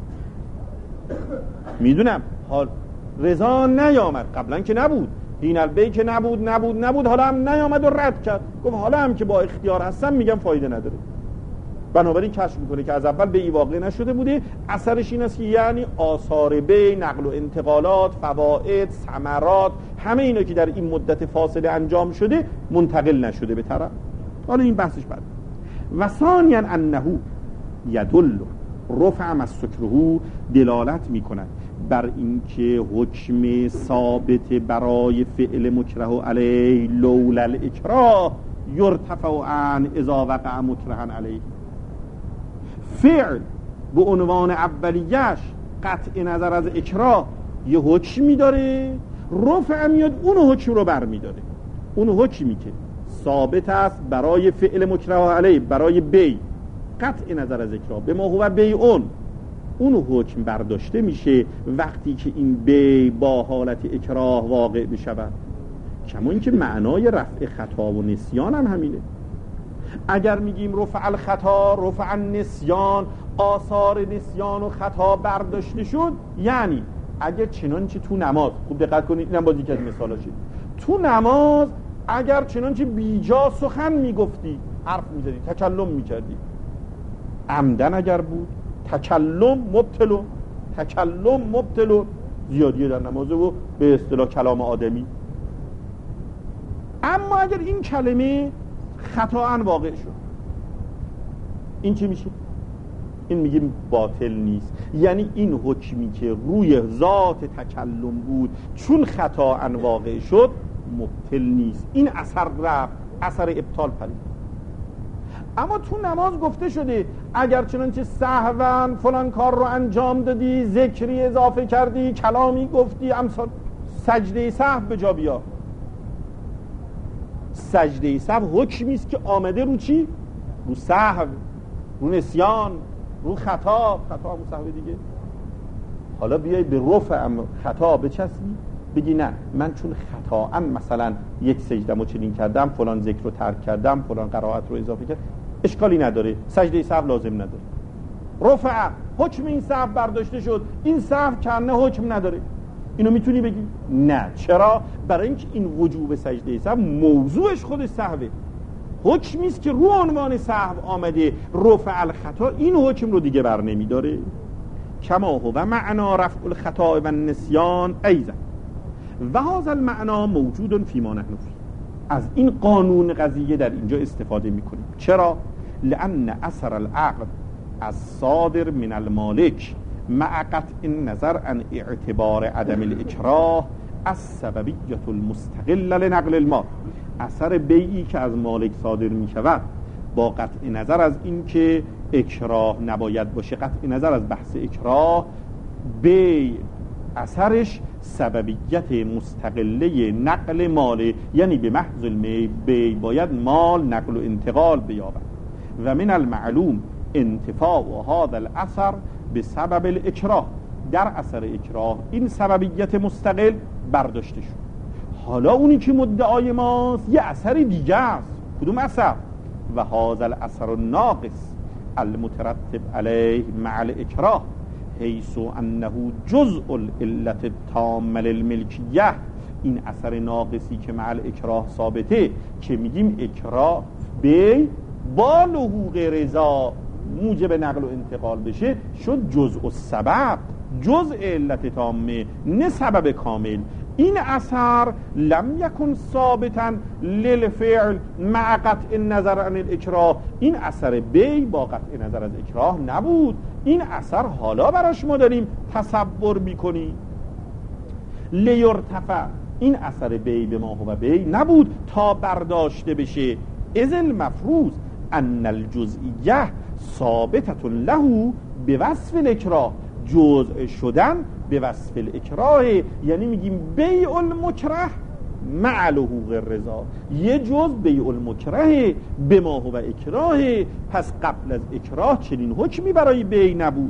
میدونم حال رضا نیامد، قبلا که نبود، این البی که نبود حالا هم نیامد و رد کرد، گفت حالا هم که با اختیار هستم میگم فایده نداره. بنابراین کشف میکنه که از اول به واقع نشده بوده. اثرش این است که یعنی آثار بی، نقل و انتقالات، فواید، ثمرات، همه اینا که در این مدت فاصله انجام شده منتقل نشده به طرف. حالا این بحثش بعد. و ثانیا انه یدل رفع السکر دلالت میکند بر اینکه حکم ثابت برای فعل مکره علیه لولا الاکراه یرتفع عن اذا وقع مکرها علیه. فعل به عنوان اولیش قطع نظر از اکراه یه حکمی داره، رفع میاد اون حکم رو بر میداره. اون حکمی که ثابت است برای فعل مکره علیه، برای بی، قطع نظر از اکراه به ما هو بیعون، اون حکم برداشته میشه وقتی که این بی با حالت اکراه واقع بشود. کما این که معنای رفع خطا و نسیان هم همینه. اگر میگیم رفع الخطا، رفع النسیان، آثار نسیان و خطا برداشته شد، یعنی اگر چنانچه تو نماز، خوب دقت کنید اینم بازی که از مثالاشه، تو نماز اگر چنانچه بیجا سخن میگفتی، حرف میزدی، تکلم میکردی. عمدن اگر بود تکلم مبتلو زیادیه در نمازه و به اصطلاح کلام آدمی. اما اگر این کلمه خطااً واقع شد، این چی میشه؟ این میگیم باطل نیست. یعنی این حکمی که روی ذات تکلم بود چون خطااً واقع شد مبطل نیست، این اثر رفت، اثر ابطال پرید. اما تو نماز گفته شده اگر چنانچه سهواً فلان کار رو انجام دادی، ذکری اضافه کردی، کلامی گفتی، امثال سجده سهو به جا بیار. سجده سهو حکمی است که آمده رو چی؟ رو سهو، رو نسیان، رو خطا همون سهو دیگه. حالا بیای به رفع خطا بچسبی، بگی نه من چون خطااً مثلا یک سجده‌مو چنین کردم، فلان ذکر رو ترک کردم، فلان قرائت رو اضافه کردم، اشکالی نداره، سجده سهو لازم نداره. رفع، حکم این سهو برداشته شد، این سهو کنه حکم نداره. اینو میتونی بگی؟ نه. چرا؟ برای اینکه این وجوب سجده سهو موضوعش خود سهوه، حکمی است که رو عنوان سهو آمده. رفع الخطا این حکم رو دیگه بر نمیداره. کما هو معنا رفع الخطا و النسیان ایضا و هذا المعنى موجود فيما نحن فيه. از این قانون قضیه در اینجا استفاده میکنیم. چرا؟ لأن اثر العقد الصادر من المالک مع قطع النظر عن اعتبار عدم الاکراه السببیة المستقله لنقل المال. اثر بیعی که از مالک صادر میشود با قطع نظر از این که اکراه نباید باشه، قطع نظر از بحث اکراه، بیع اثرش سببیت مستقله نقل ماله، یعنی به محض البیع باید مال نقل و انتقال بیابد. و من المعلوم انتفاع هذا الاثر به سبب الاکراه، در اثر اکراه این سببیت مستقل برداشته شد. حالا اونی که مدعای ماست یه اثر دیگه است. کدوم اثر؟ و هذا الاثر الناقص المترتب علیه مع الاکراه حیث انه جزء العلت التامه للملکیه. این اثر ناقصی که مع الاکراه ثابته که میگیم اکراه بی با لحوق رضا موجب نقل و انتقال بشه، شد جزء السبب، جزء علت تامه، نه سبب کامل. این اثر لم یکن ثابتا للفعل مع قطع النظر عن الاکراه. این اثر بی با قطع نظر از اکراه نبود. این اثر حالا براش ما داریم تصور میکنیم. لیرتفع، این اثر بی به ما هو بی نبود تا برداشته بشه. اذ المفروض ان الجزئیه ثابتة له به وصف الاکراه، جزء شدن به وصف الاکراه. یعنی میگیم بیع المکره مع لحوق الرضا، یه جز بیع المکره به ما هو اکراه. پس قبل از اکراه چنین حکمی برای بیع نبود.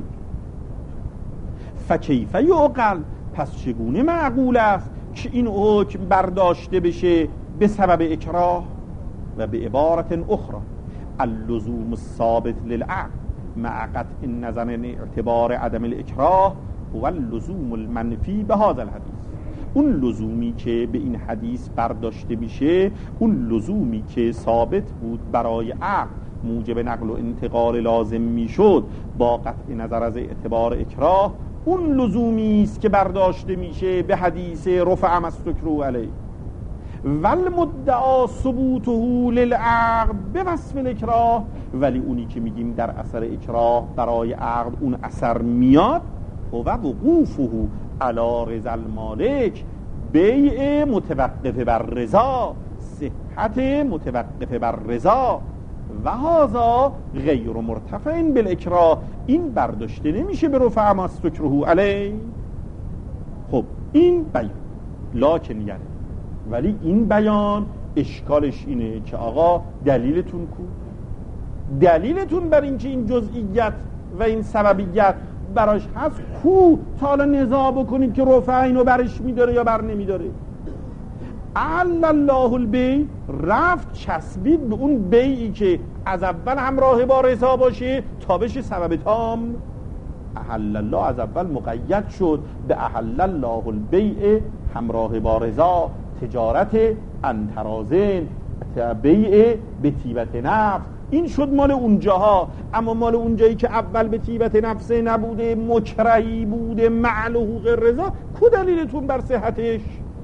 فکیف یعقل، پس چگونه معقول است که این حکم برداشته بشه به سبب اکراه؟ و به عبارت اخرى اللزوم الثابت للعقل مع قطع النظر عن اعتبار عدم الاکراه هو اللزوم المنفی به هذا الحدیث. اون لزومی که به این حدیث برداشته میشه، اون لزومی که ثابت بود برای عقل موجب نقل و انتقال لازم میشد با قطع نظر از اعتبار اکراه، اون لزومی است که برداشته میشه به حدیث رفع مستکرو علیه. والمدعا ثبوته للعقد به وصف الاکراه، ولی اونی که میگیم در اثر اکراه برای عقد اون اثر میاد و وقوفه علی رضا المالک، بیع متوقف بر رضا، صحت متوقف بر رضا. و هذا غیر مرتفع بالاکراه، این برداشته نمیشه به رفع مستکره علیه. خب این بیان لکن یعنی، ولی این بیان اشکالش اینه که آقا دلیلتون کو؟ دلیلتون بر اینکه این جزئیت و این سببیت براش هست کو؟ تا حالا نزاع بکنید که رفع اینو برش میداره یا بر نمیداره. احل الله البیع، رفت چسبید به اون بیعی که از اول همراه با رضا باشه تا بشه سبب تام. احل الله از اول مقید شد به احل الله البیع همراه با رضا، تجارت انترازن بیع به طیبت نفس. این شد مال اونجاها. اما مال اونجایی که اول به طیبت نفس نبوده، مکرهی بوده، معل و حقوق رضا، کو دلیلتون بر صحتش؟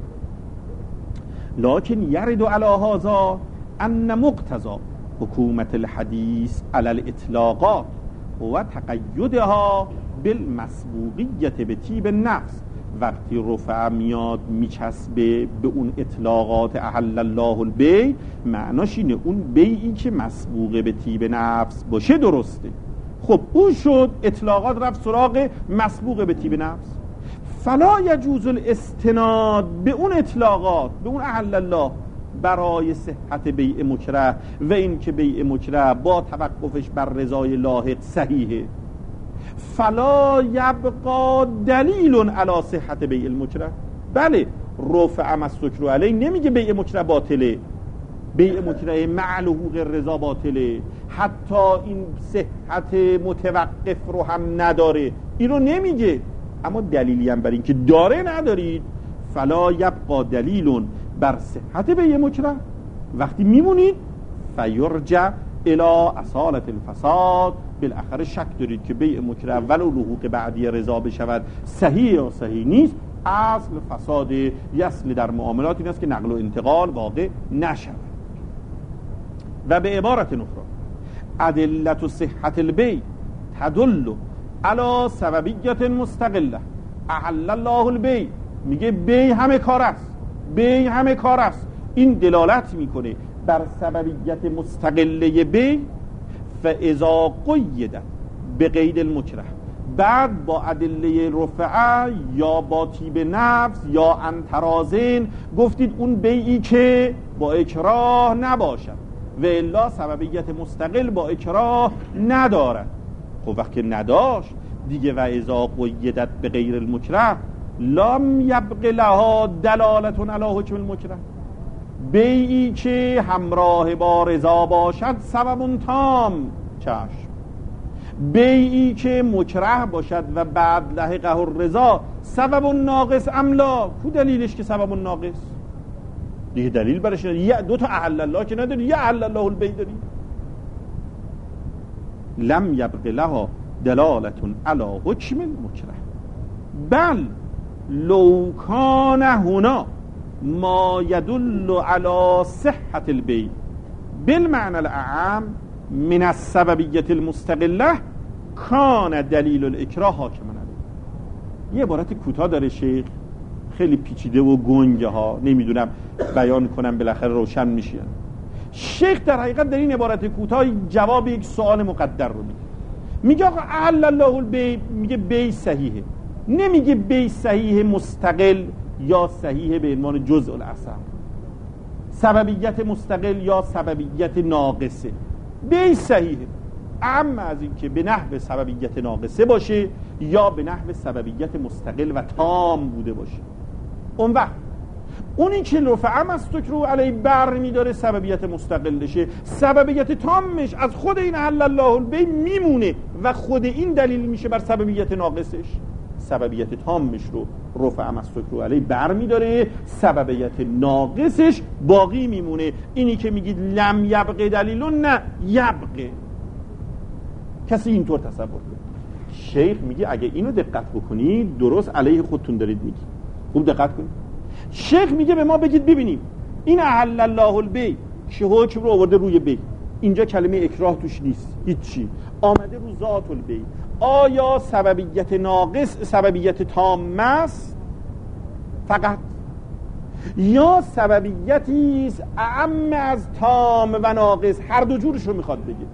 لکن یرد علی هذا ان مقتضا حکومت الحدیث علی الاطلاقات و تقیدها بالمسبوقیت به طیب نفس. وقتی رفع میاد میچسبه به اون اطلاقات احل الله البیع، معناش اینه اون بیعی که مسبوق به طیب نفس باشه درسته. خب اون شد اطلاقات رفت سراغ مسبوق به طیب نفس. فلا یجوز الاستناد به اون اطلاقات، به اون احل الله، برای صحت بیع مکره و این که بیع مکره با توقفش بر رضای لاحق صحیحه. فلا یبقى دلیل علی صحت بیع المکره. بله، رفع مستکرو علیه نمیگه بیع مکره باطله، بیع مکره معل حقوق رضا باطله، حتی این صحت متوقف رو هم نداره، این رو نمیگه. اما دلیلی هم بر این که داره ندارید. فلا یبقى دلیل بر صحت بیع مکره. وقتی میمونید فیرجع الی اصالت الفساد، بالاخره شک دارید که بیع مکره ولو حقوق بعدی رضا بشود صحیح یا صحیح نیست، اصل فساد اصل در معاملات این است که نقل و انتقال واقع نشود. و به عبارت اخرى ادلت صحت البیع تدل علی سببیت مستقله. احل الله البیع میگه بیع همه کار است، بیع همه کار است. این دلالت میکنه بر سببیت مستقله بیع. فاذا قیدت به قید المکره، بعد با ادله رفعه یا با طیب نفس یا انترازن گفتید اون بیعی که با اکراه نباشد و الا سببیت مستقل با اکراه ندارد. خب وقتی نداشت دیگه و اذا قیدت به غیر المکره لم یبق لها دلالتون علی حکم المکره. بیعی که همراه با رضا باشد سبب تام چشم، بیعی که مکره باشد و بعد لحقه الرضا سبب ناقص املا. کو دلیلش که سبب ناقص؟ دیگه دلیل برش نداری. یه دو تا احل الله که نداری، یه احل الله البیع داری. لم یبق لها دلالتون علی حکم المکره بل لو کان هنا ما يدل على صحة البيع بالمعنى الأعم من السببية المستقلة كان دلیل الاکراه حاکما علیه. یه عبارت کوتاه داره شیخ، خیلی پیچیده و گنگه ها، نمیدونم بیان کنم بالاخره روشن میشه. شیخ در حقیقت در این عبارت کوتاه جواب یک سوال مقدر رو میده. میگه آقا احل الله البیع، میگه بیع صحیحه، نمیگه بیع صحیح مستقل یا صحیح به عنوان جزء الاصل، سببیت مستقل یا سببیت ناقصه. بیع صحیحه، اما از این که به نحو سببیت ناقصه باشه یا به نحو سببیت مستقل و تام بوده باشه. اون وقت اونی که رفع مستکرو علیه بر میداره سببیت مستقلشه، سببیت تامش از خود این احل الله البیع میمونه و خود این دلیل میشه بر سببیت ناقصش. سببیت تامش رو رفع مستکرو علیه بر میداره، سببیت ناقصش باقی میمونه. اینی که میگید لم یبقه دلیلون، نه یبقه. کسی اینطور تصور کنه. شیخ میگه اگه اینو دقت بکنید درست علیه خودتون دارید میگید. خوب دقت کنید. شیخ میگه به ما بگید ببینیم این احل الله البیع که حکم رو آورده روی بیع، اینجا کلمه اکراه توش نیست، هیچی، آمده رو ذات البیع. آیا سببیت ناقص سببیت تام است فقط، یا سببیتی است اعم از تام و ناقص؟ هر دو جورش رو میخواد بگه.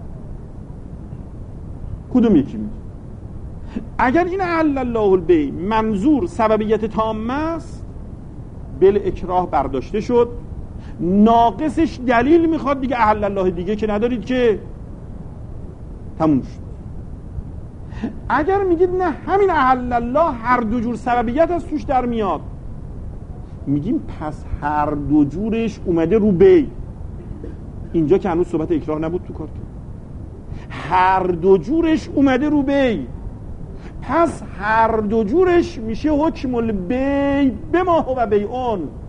کدوم یکی میگه؟ اگر این احل الله البیع منظور سببیت تام است، بل اکراه برداشته شد، ناقصش دلیل میخواد دیگه، احل الله دیگه که ندارید که، تموم شد. اگر میگید نه همین احل الله هر دو جور سببیت از توش در میاد، میگیم پس هر دو جورش اومده رو بیع. اینجا که هنوز صحبت اکراه نبود تو کارت، هر دو جورش اومده رو بیع، پس هر دو جورش میشه حکم البیع بما هو بیعون.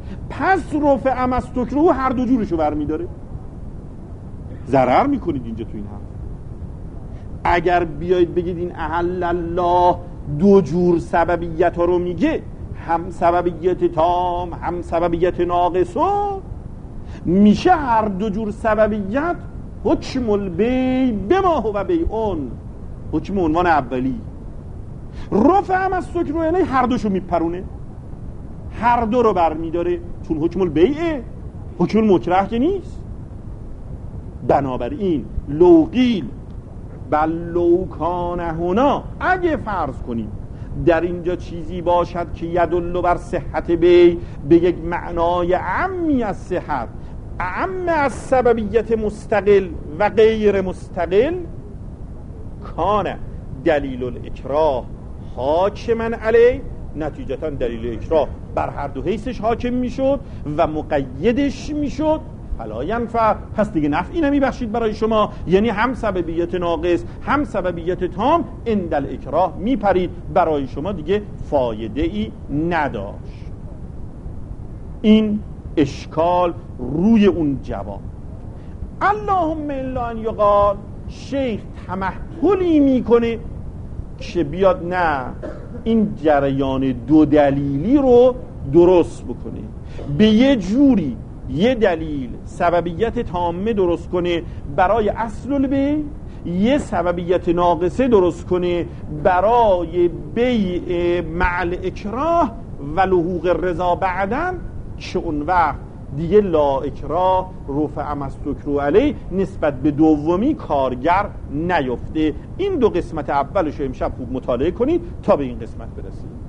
پس رفع مستکره هر دو جورشو برمیداره. ضرر میکنید اینجا تو این حرف. اگر بیایید بگید این احل الله دو جور سببیت ها رو میگه، هم سببیت تام هم سببیت ناقصه، میشه هر دو جور سببیت حکم البی بما هو بیعون، حکم عنوان اولی. رفع مستکره الیه هر دوشو میپرونه، هر دو رو برمیداره، چون حکم البیعه، حکم المکره که نیست. بنابراین لو قیل بل لو کان هنا، اگه فرض کنیم در اینجا چیزی باشد که یدل بر صحت بی به یک معنای عمی از صحت، اعم از سببیت مستقل و غیر مستقل، کان دلیل الاکراه حاکما علی، نتیجتا دلیل اکراه بر هر دو حیثش حاکم میشد و مقیدش میشد، فلا ینفع، پس دیگه نفعی نمیبخشید برای شما. یعنی هم سببیت ناقص هم سببیت تام عند الاکراه میپرید، برای شما دیگه فایده ای نداشت. این اشکال روی اون جواب. اللهم الا ان یقال، شیخ تمهلی میکنه که بیاد نه این جریان دو دلیلی رو درست بکنه، به یه جوری یه دلیل سببیت تامه درست کنه برای اصل البی، یه سببیت ناقصه درست کنه برای بیع مع اکراه و لحوق رضا بعدن، که اون وقت دیگه لا اکراه رفع مستکره علی نسبت به دومی کارگر نیفته. این دو قسمت اولشو امشب خوب مطالعه کنید تا به این قسمت برسید.